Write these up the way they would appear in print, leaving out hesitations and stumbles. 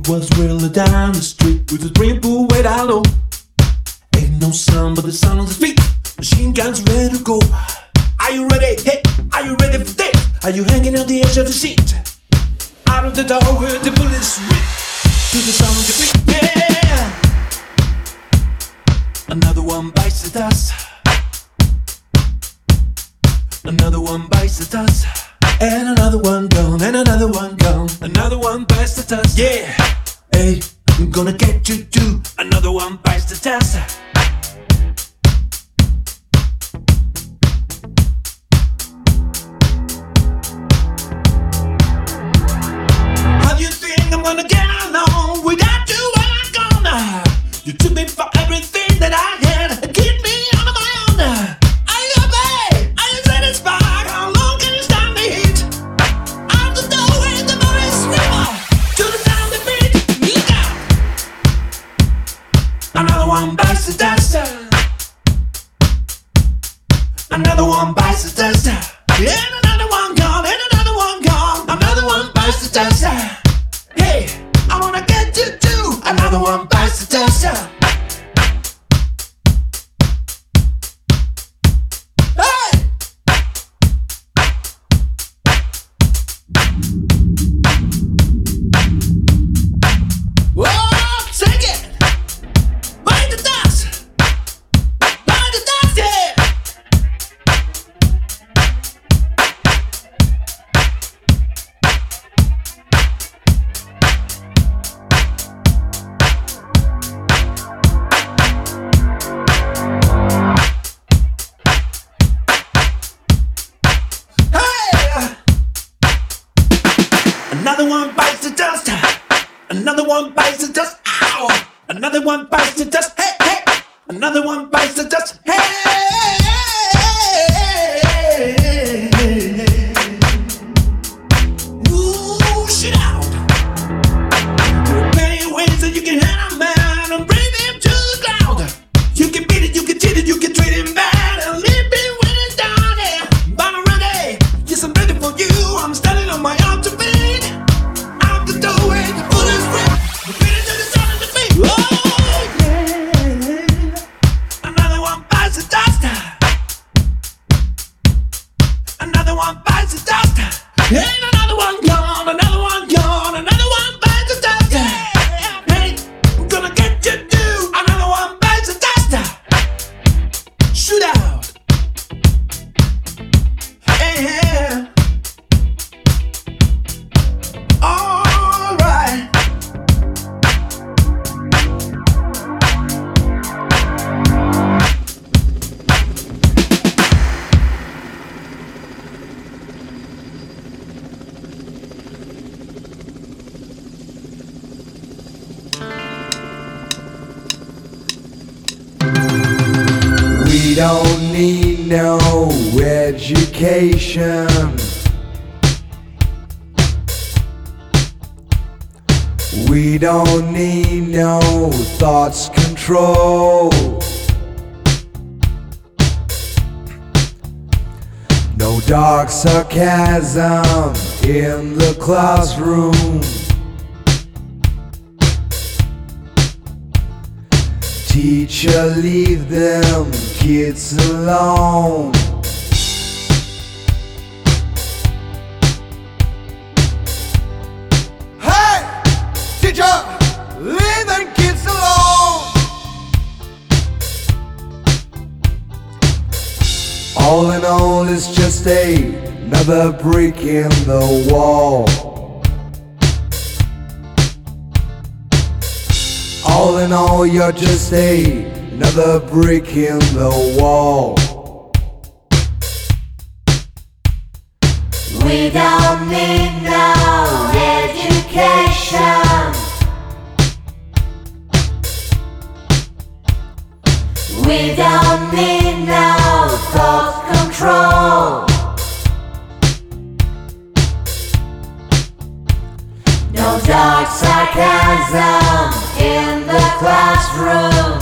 was really down the street with a swimming pool way down low. Ain't no sound but the sound on the feet. Machine guns ready to go. Are you ready? Hey, are you ready for this? Are you hanging on the edge of the seat? Out of the door where the bullets rip to the sound of the beat. Yeah. Another one bites the dust. Another one bites the dust. And another one gone, and another one gone. Another one bites the dust. Yeah. Hey, I'm gonna get you too. Another one bites the dust. How do you think I'm gonna get along without you? When I'm gonna? You took me for everything that I had. Keep me on my own. Are you happy? Are you satisfied? How long can you stand the heat? Out the doorway, the Morris River. To the sound of the beat. Look out! Another one bites the dust. Another one bites the dust. And another one gone. And another one gone. Another one bites the dust. Hey, I wanna get you too. Another one bites the dust. Another one bites the dust. Another one bites the dust. Ow! Another one bites the dust. Hey, hey! Another one bites the dust. Hey! Ooh, shit out! There are many ways that you can hit a man and bring him to the ground. You can beat it, you can cheat it, you can treat him bad and leave him when it's down. Yeah, but I'm ready. Yes, I'm ready for you. I'm standing on my own 2 feet. Another one bites the dust. And another one gone, another one gone, another one bites the dust. Hey, I'm gonna get you too. Another one bites the dust. Shoot out. Yeah. All right. We don't need no education. We don't need no thoughts control. No dark sarcasm in the classroom. Teacher, leave them kids alone. Hey, teacher, leave them kids alone. All in all, it's just another brick in the wall. All in all, you're just another brick in the wall. We don't need no education. We don't need no thought control. No dark sarcasm in the classroom.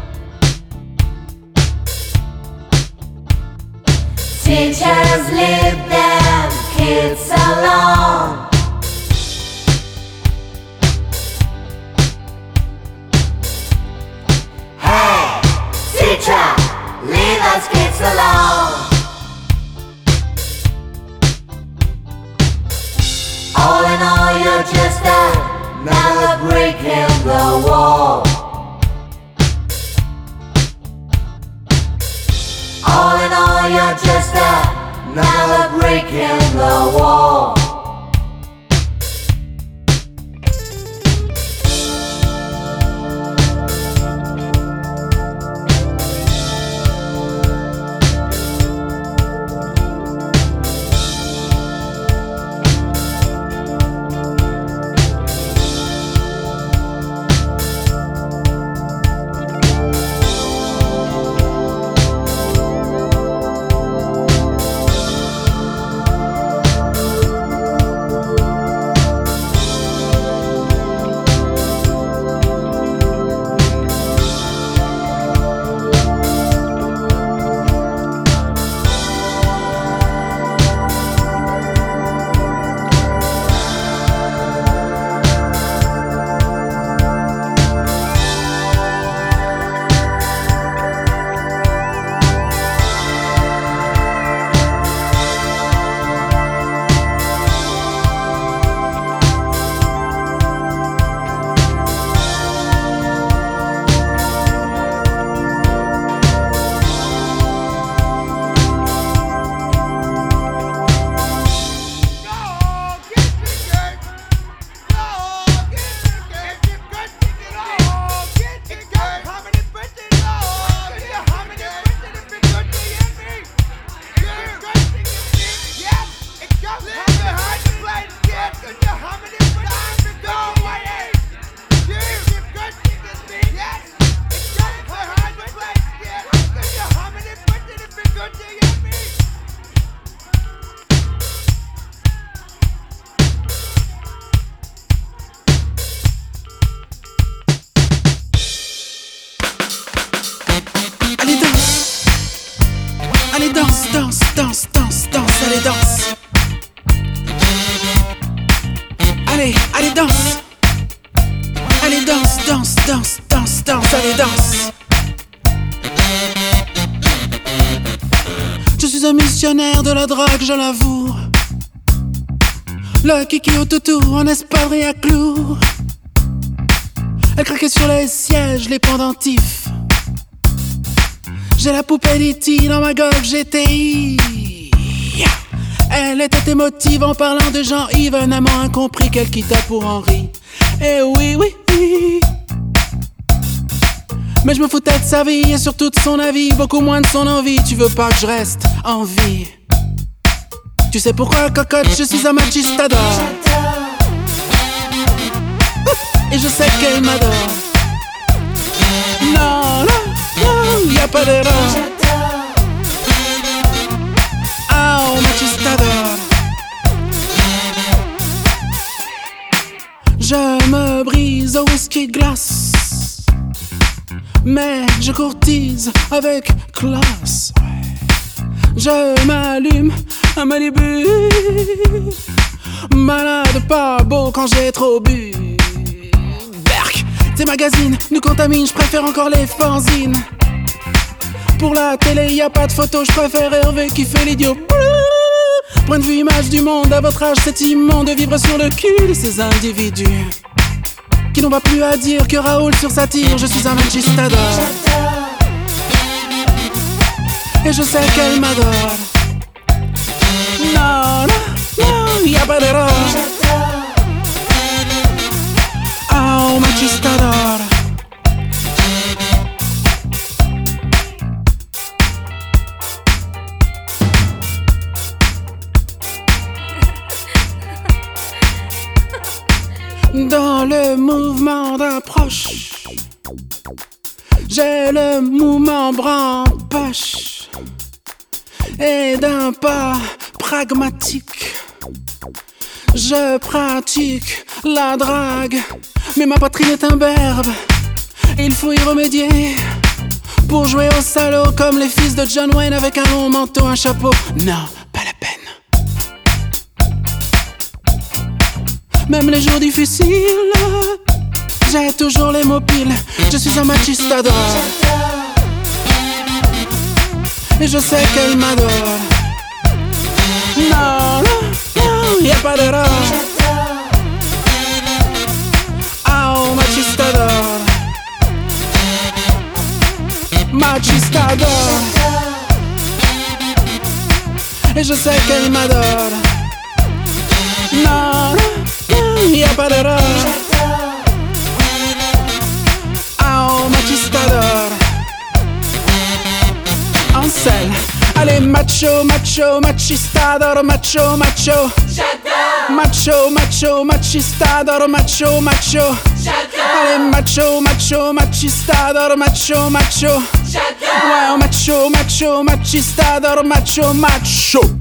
Teachers, leave them kids alone. you're just another brick in the wall. All in all, you're just another brick in the wall. Allez danse, danse, danse, danse, danse, allez danse. Allez, allez danse. Allez danse, danse, danse, danse, danse, allez danse. Je suis un missionnaire de la drague, je l'avoue. Le kiki au toutou en espadrille à clous. Elle craquait sur les sièges, les pendentifs. J'ai la poupée d'E.T. dans ma Golf GTI. Elle était émotive en parlant de Jean-Yves, un amant incompris qu'elle quitta pour Henri. Eh oui, oui, oui. Mais je me foutais de sa vie et surtout de son avis, beaucoup moins de son envie. Tu veux pas que je reste en vie? Tu sais pourquoi, cocotte, je suis un machistador. Et je sais qu'elle m'adore. Non, non, non, y'a pas d'erreur. Oh, machistador. Je me brise au whisky de glace, mais je courtise avec classe. Je m'allume un Malibu, malade pas beau quand j'ai trop bu. Berk, tes magazines nous contaminent, je préfère encore les fanzines. Pour la télé y a pas de photo, je préfère Hervé qui fait l'idiot. Point de vue image du monde, à votre âge c'est immonde de vivre sur le cul de ces individus qui n'ont pas plus à dire que Raoul sur sa tire. Je suis un machistador et je sais qu'elle m'adore. Non, non, non, y'a pas d'erreur. Oh, machistador. Dans le mouvement d'approche, j'ai le mouvement bras en poche. Et d'un pas pragmatique, je pratique la drague. Mais ma poitrine est un berbe, il faut y remédier. Pour jouer au salaud comme les fils de John Wayne avec un long manteau, un chapeau, non, pas la peine. Même les jours difficiles, j'ai toujours les mots piles. Je suis un machistador et je sais qu'elle m'adore. Non, non, non, y'a pas d'erreur. et je sais qu'elle m'adore. Non, non, y a pas d'erreur. Oh, machista t'adore. En selle. Allez, macho, macho, machista adoro, macho, macho. J'adore. Macho, macho, machista adoro, macho, macho. J'adore. Allez, macho, macho, machista adoro, macho, macho. J'adore. Ouais, macho, macho, machista adoro, macho, macho.